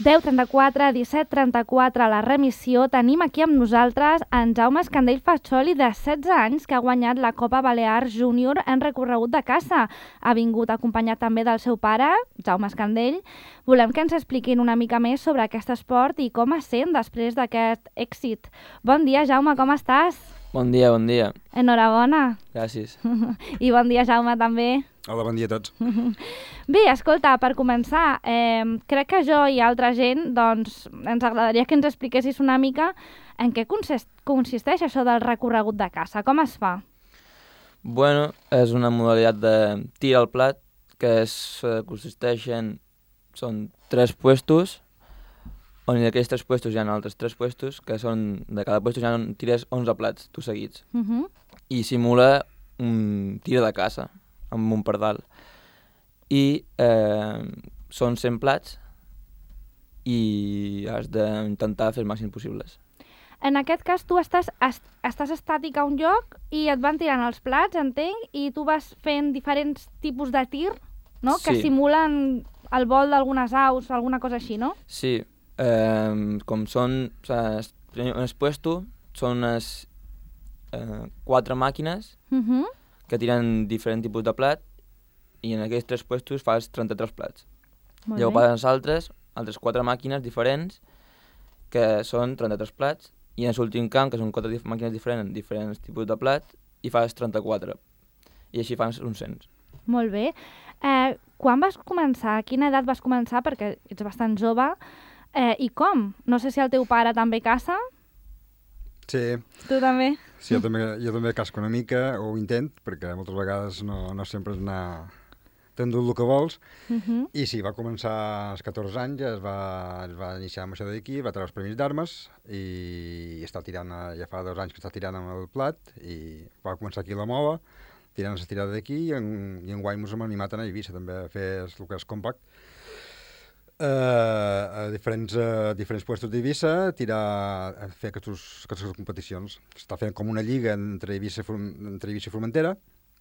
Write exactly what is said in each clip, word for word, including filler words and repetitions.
deu trenta-quatre, disset trenta-quatre, la remissió. Tenim aquí amb nosaltres en Jaume Escandell Faccioli, de setze anys, que ha guanyat la Copa Balears Júnior en recorregut de caça. Ha vingut acompanyat també del seu pare, Jaume Escandell. Volem que ens expliquin una mica més sobre aquest esport i com es sent després d'aquest èxit. Bon dia, Jaume, com estàs? Bon dia, bon dia. Enhorabona. Gràcies. I bon dia, Jaume, també. Hola, bon dia a tots. Bé, escolta, per començar, eh, crec que jo i altra gent doncs, ens agradaria que ens expliquessis una mica en què consist consisteix això del recorregut de caça. Com es fa? Bueno, és una modalitat de tir al plat que es, eh, consisteix en... Són tres puestos, on en aquells tres puestos hi ha altres tres puestos, que són, de cada puesto hi ha tires onze plats, tu seguits. Uh -huh. I simula un tir de caça, amb un pardal. I eh, són cent plats i has d'intentar fer el màxim possibles. En aquest cas, tu estàs, est estàs estàtic a un lloc i et van tirant els plats, entenc, i tu vas fent diferents tipus de tir, no? Sí. Que simulen el vol d'algunes aus o alguna cosa així, no? Sí, eh, com són... O sigui, en el puesto són unes eh, quatre màquines Uh -huh. que tiren diferents tipus de plat i en aquells tres puestos fas trenta-tres plats. Molt Llavors bé. passen altres, altres quatre màquines diferents que són trenta-tres plats i en l'últim camp, que són quatre dif màquines diferents, diferents tipus de plat, i fas trenta-quatre. I així fas uns cent. Molt bé. Eh, quan vas començar? A quina edat vas començar? Perquè ets bastant jove. Eh, I com? No sé si el teu pare també caça. Sí, Tu també? sí jo, també, jo també casco una mica, o ho intent, perquè moltes vegades no, no sempre és anar tenint el que vols. Uh -huh. I sí, va començar als catorze anys, es va, es va iniciar amb això d'aquí, va treure els premis d'armes i està tirant, ja fa dos anys que està tirant amb el plat i va començar aquí a la Mova, tirant la tirada d'aquí i, en, i enguany ens hem animat a anar a Eivissa també a fer el que és compact. Uh, a diferents, uh, diferents puestos d'Eivissa, tirar, a fer aquestes, aquestes competicions. Està fent com una lliga entre Eivissa, entre Eivissa i Formentera,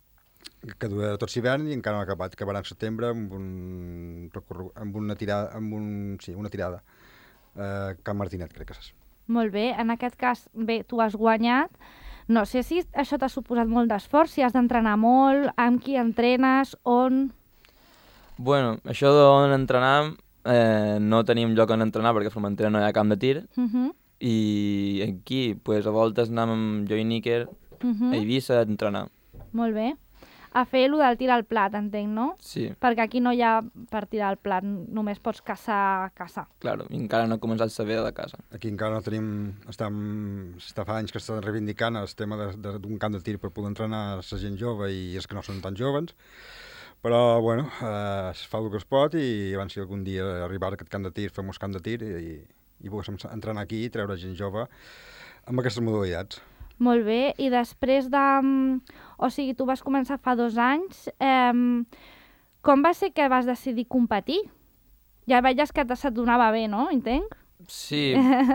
que dura tot l'hivern i encara no ha acabat. Acabarà en setembre amb, un, amb una tirada, amb un, sí, una tirada. Uh, Can Martinet, crec que és. Molt bé. En aquest cas, bé, tu has guanyat. No sé si això t'ha suposat molt d'esforç, si has d'entrenar molt, amb qui entrenes, on... Bueno, això d'on entrenar, eh, no tenim lloc on entrenar perquè a Formentera no hi ha camp de tir. Uh -huh. I aquí, pues, a voltes anàvem amb jo i Níker Uh -huh. a Eivissa a entrenar. Molt bé. A fer allò del tir al plat, entenc, no? Sí, Perquè aquí no hi ha per tirar al plat, només pots caçar, caçar. claro, i encara no ha començat la vida de casa. Aquí encara no tenim... Estem, està fa anys que estan reivindicant el tema d'un camp de tir per poder entrenar la gent jove i els que no són tan joves. Però, bueno, eh, es fa el que es pot i abans si algun dia arribar a aquest camp de tir, fem un camp de tir i, i poguéssim entrenar aquí i treure gent jove amb aquestes modalitats. Molt bé, i després de... O sigui, tu vas començar fa dos anys. Eh, com va ser que vas decidir competir? Ja veies que se't donava bé, no? Entenc? Sí,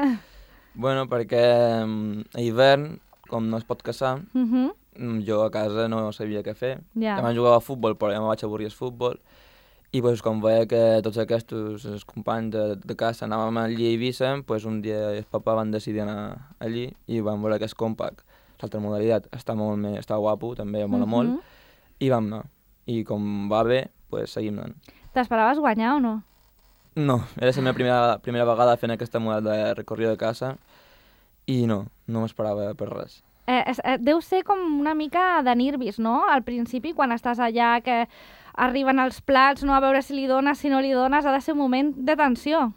bueno, perquè mm, a hivern, com no es pot caçar, Uh -huh. mm, jo a casa no sabia què fer. Ja. Abans jugava a futbol, però ja me vaig avorrir el futbol. I pues, com veia que tots aquests els companys de, de casa anàvem allí a Eivissa, pues, un dia el papa van decidir anar allí i vam veure que és compact. L'altra modalitat està molt més, està guapo, també mola Uh -huh. molt, i vam anar. I com va bé, pues, seguim anant. T'esperaves guanyar o no? No, era la meva primera, primera vegada fent aquesta modalitat de recorrida de casa i no, no m'esperava per res. Eh, es, eh, deu ser com una mica de nervis, no? Al principi, quan estàs allà, que arriben els plats, no, a veure si li dones, si no li dones, ha de ser un moment de tensió.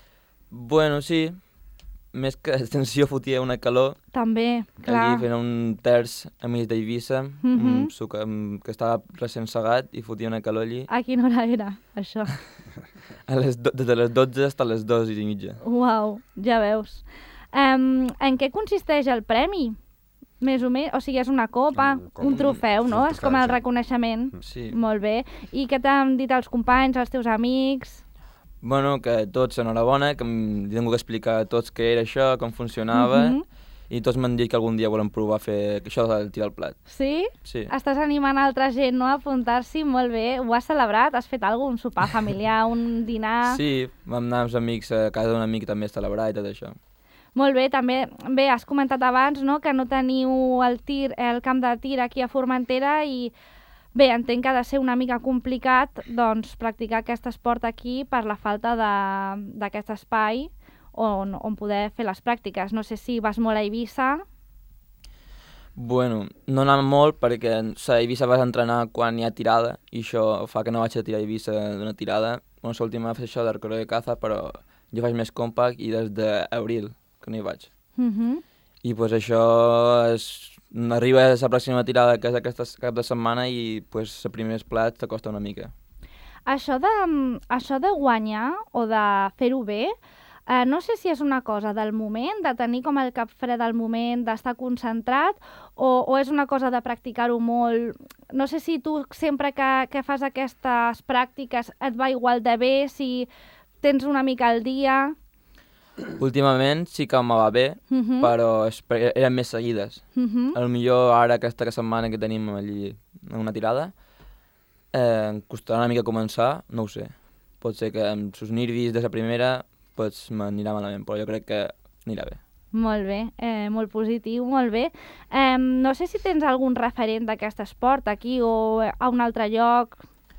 Bueno, sí, més que tensió fotia una calor. També, clar. Allí fent un terç a mig d'Eivissa, Mhm. mm -hmm. que estava recent segat i fotia una calor allí. A quina hora era, això? A les do des de les dotze fins a les dues i mitja. Uau, ja veus. Um, en què consisteix el premi? Més o menys, o sigui, és una copa, Un- com un un- trofeu, no? un És com el trofeu, sí. reconeixement. Sí. Molt bé. I què t'han dit els companys, els teus amics? Bueno, que tots enhorabona, que em he tingut que explicar a tots què era això, com funcionava, Mhm. i tots m'han dit que algun dia volen provar a fer això de tirar el plat. Sí? Sí. Estàs animant altra gent, no?, a apuntar-s'hi, molt bé. Ho has celebrat? Has fet alguna cosa? Un sopar familiar, un dinar? Sí, vam anar amb els amics, a casa d'un amic també a celebrar i tot això. Molt bé, també, bé, has comentat abans, no?, que no teniu el tir, el camp de tir aquí a Formentera i bé, entenc que ha de ser una mica complicat doncs, practicar aquest esport aquí per la falta d'aquest espai on, on poder fer les pràctiques. No sé si vas molt a Eivissa. Bueno, no anava molt perquè a Eivissa vas entrenar quan hi ha tirada i això fa que no vaig a tirar a Eivissa d'una tirada. Bueno, l'última va fer això d'arquero de caza, però jo faig més compact i des d'abril que no hi vaig. Uh -huh. I pues això és... Arriba a la pròxima tirada, que és aquesta cap de setmana, i pues, els primers plats t'acosta una mica. Això de, això de guanyar o de fer-ho bé, eh, no sé si és una cosa del moment, de tenir com el cap fred al moment, d'estar concentrat, o, o és una cosa de practicar-ho molt... No sé si tu sempre que, que fas aquestes pràctiques et va igual de bé, si tens una mica al dia... Últimament sí que me va bé, uh -huh. però es, eren més seguides. Uh -huh. A lo millor ara aquesta setmana que tenim allí una tirada, eh, em costarà una mica començar, no ho sé. Pot ser que amb els nervis de la primera pues, m'anirà malament, però jo crec que anirà bé. Molt bé, eh, molt positiu, molt bé. Eh, no sé si tens algun referent d'aquest esport aquí o a un altre lloc.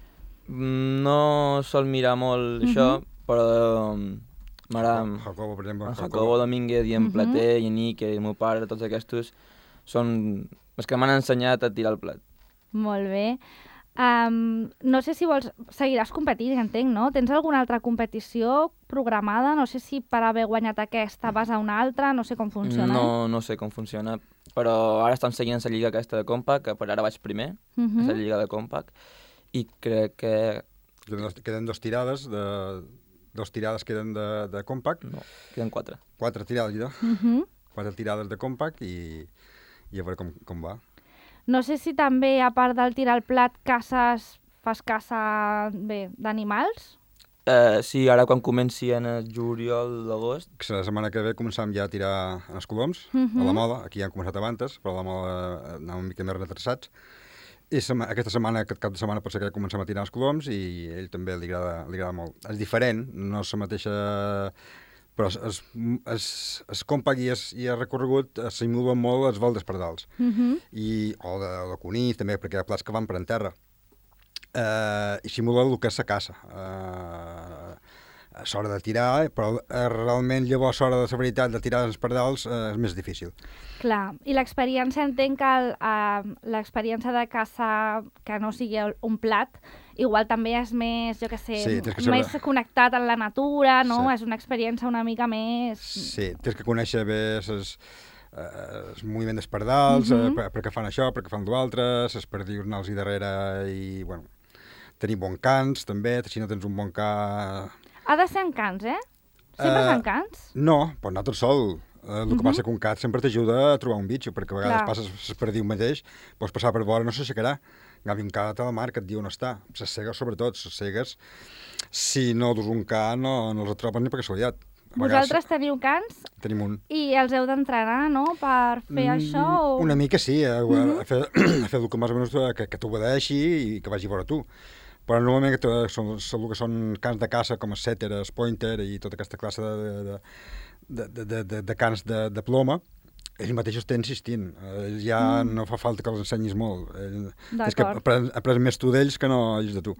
No sol mirar molt uh -huh. això, però... M'agrada... Jacobo, per exemple. En Jacobo Domínguez i en uh-huh. Plater i en Iker i el meu pare, tots aquests són els que m'han ensenyat a tirar el plat. Molt bé. Um, no sé si vols... Seguiràs competint, entenc, no? Tens alguna altra competició programada? No sé si per haver guanyat aquesta vas a una altra, no sé com funciona. No, no sé com funciona, però ara estan seguint la lliga aquesta de Compact, que per ara vaig primer, uh-huh. la lliga de Compact, i crec que... Queden dos, queden dos tirades de... Dos tirades queden de, de compact. No, queden quatre. Quatre tirades, ja. Uh -huh. Quatre tirades de compact i, i a veure com, com va. No sé si també, a part del tirar al plat, caces, fas caça, bé, d'animals? Uh, sí, ara quan comenci en el juliol, l'agost... La setmana que ve començam ja a tirar en els coloms, uh -huh. a la mola. Aquí ja han començat abans, però a la mola anàvem una mica més retrasats. I sema, aquesta setmana, aquest cap de setmana, pot ser que comencem a tirar els coloms i a ell també li agrada, li agrada molt. És diferent, no és la mateixa... Però es, es, es compact i es, i el recorregut es simula molt els vols d'espardals. Uh -huh. I, o de, de conills, també, perquè hi ha plats que van per en terra. Uh, I simula el que és la caça. Uh, a l'hora de tirar, però eh, realment llavors a l'hora de la veritat de tirar els pardals eh, és més difícil. Clar, i l'experiència, entenc que el, uh, l'experiència de caça que no sigui un plat, igual també és més, jo què sé, sí, que saber... més connectat amb la natura, no? Sí. És una experiència una mica més... Sí, tens que conèixer bé els uh, moviments dels pardals, uh -huh. uh, per, per què fan això, per què fan l'altre, les perdius anar-los darrere i, bueno, tenir bon cans, també, si no tens un bon ca... Ha de ser en cans, eh? Sempre uh, és en cans? No, pot anar tot sol. Uh, el que uh -huh. passa que un cat sempre t'ajuda a trobar un bitxo, perquè a vegades Clar. passes el perdiu mateix, pots passar per vora, no s'aixecarà. En canvi, un cat a la mar que et diu on està. Les cegues, sobretot, les cegues, si no dus un ca, no, no els trobes ni per casualitat. Vosaltres teniu cans? Tenim un. I els heu d'entrenar, no?, per fer mm, això? O... Una mica sí, eh? uh -huh. a fer, a fer el que més o menys que, que t'obedeixi i que vagi a veure tu. Però normalment són, són el que són cans de caça, com el setter, el pointer i tota aquesta classe de, de, de, de, de, de, de cans de, de ploma, ells mateixos t'hi insistint. Ells ja mm. no fa falta que els ensenyis molt. És que après, après més tu d'ells que no ells de tu.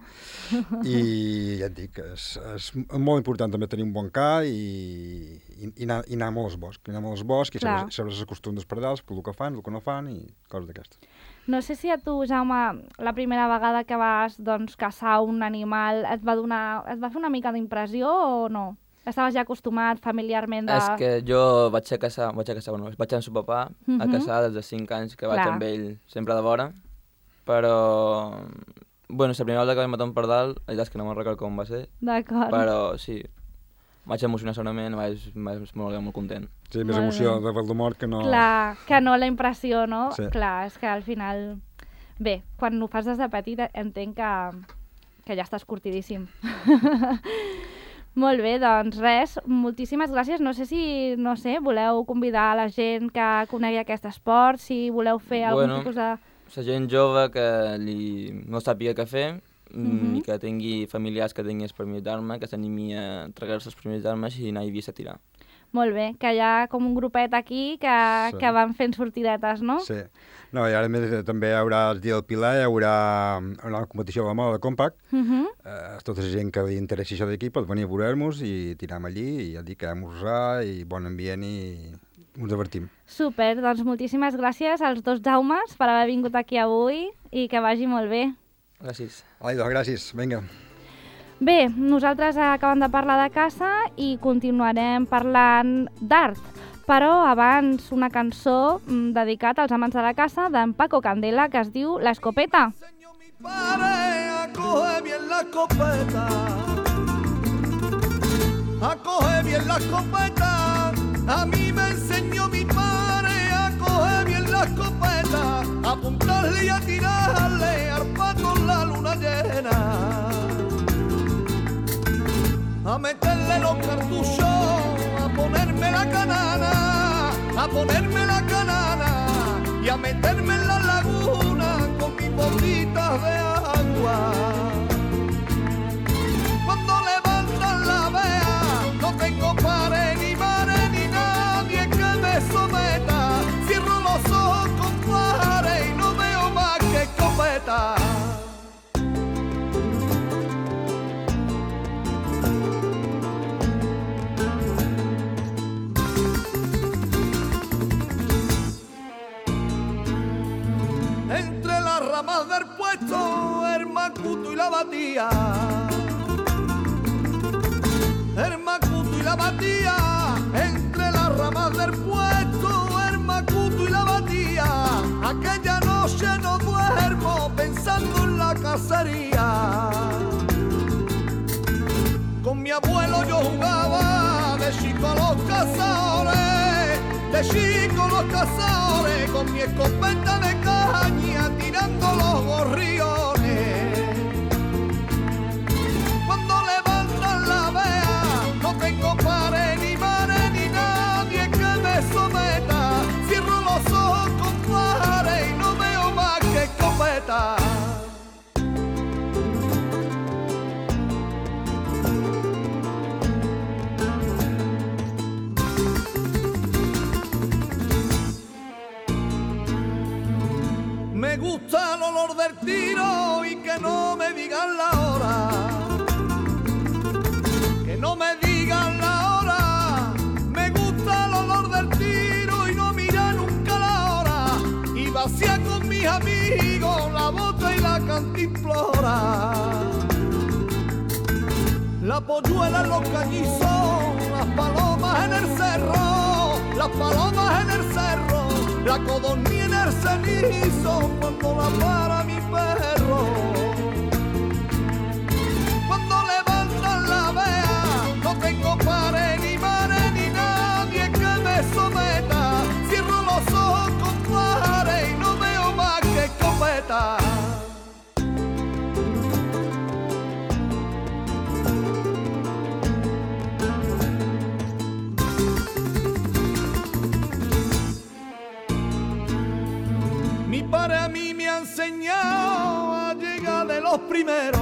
I ja et dic, és, és molt important també tenir un bon ca i, i, i, anar, i anar molt als boscs. anar molt als boscs i saber, saber els costums dels pardals, el que fan, el que no fan i coses d'aquestes. No sé si a tu, Jaume, la primera vegada que vas doncs, caçar un animal et va, donar, et va fer una mica d'impressió o no? Estaves ja acostumat familiarment de... És que jo vaig a caçar, vaig a caçar, bueno, vaig amb el seu papà uh -huh. a caçar des de cinc anys, que vaig Clar. amb ell sempre de vora, però... Bueno, la primera vegada que vaig matar un pardal, la veritat és que no me'n recordo com va ser, però sí, vaig emocionar segurament, vaig, vaig molt, molt content. Sí, més molt emoció bé. de Voldemort que no... Clar, que no la impressió, no? Sí. Clar, és que al final... Bé, quan ho fas des de petit entenc que, que ja estàs curtidíssim. Molt bé, doncs res, moltíssimes gràcies. No sé si, no sé, voleu convidar a la gent que conegui aquest esport, si voleu fer algun bueno, tipus de... la gent jove que li no sàpiga què fer, Mhm. i que tingui familiars que tinguin els permís d'arma, que s'animi a entregar-se els permís d'armes i anar a Eivissa a tirar. Molt bé, que hi ha com un grupet aquí que, Sí. que van fent sortidetes, no? Sí. No, i ara a més també hi haurà el dia del Pilar, hi haurà una competició de moda de Compact. Mhm. Eh, tota la gent que li interessi això d'aquí pot venir a veure-nos i tirar-me allí, i ja dic que esmorzar i bon ambient i ens divertim. Super, doncs moltíssimes gràcies als dos Jaumes per haver vingut aquí avui i que vagi molt bé. Gràcies. Ai, doncs gràcies, vinga. Bé, nosaltres acabem de parlar de caça i continuarem parlant d'art, però abans una cançó mm, dedicat als amants de la caça d'en Paco Candela que es diu La Escopeta. Enseñó mi padre a coger bien la escopeta, a coger bien la escopeta. A mí me enseñó mi padre a coger bien la escopeta, a apuntarle y a tirarle arpa con la luna llena, a meterle los cartuchos, a ponerme la canana, a ponerme la canana y a meterme en la laguna con mis botitas de agua. Cuando levantan la vea, no tengo pared ni mare ni nadie que me someta. Cierro los ojos con pared y no veo más que escopeta. Entre las ramas del puesto, el macuto y la batía, el macuto y la batía. Entre las ramas del puesto, el macuto y la batía. Aquella noche no duermo pensando en la cacería. Con mi abuelo yo jugaba de chico a los cazadores, de chico los cazadores, con mi escopeta de caña tirando los gorriones. Cuando levantan la vea, no tengo pared ni mare ni nadie que me someta. Cierro los ojos con pared y no veo más que escopeta. Me gusta el olor del tiro y que no me digan la hora, que no me digan la hora. Me gusta el olor del tiro y no mira nunca la hora, y vacía con mis amigos la bota y la cantimplora. La polluela en los cañizos, las palomas en el cerro, las palomas en el cerro, la codorniz en el cenizo cuando la para mi perro. Cuando levantan la vea, no tengo pared ni mare ni nadie que me someta. Cierro los ojos con pared y no veo más que escopeta. Mi padre a mí me ha enseñado a llegar de los primeros,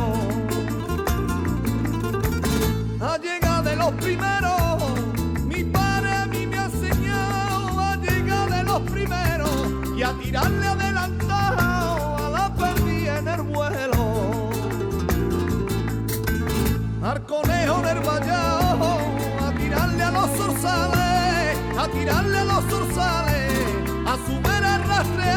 a llegar de los primeros. Mi padre a mí me ha enseñado a llegar de los primeros y a tirarle adelantado a la perdida en el vuelo, al conejo en el vallado, a tirarle a los zorzales, a tirarle a los zorzales, a subir el rastro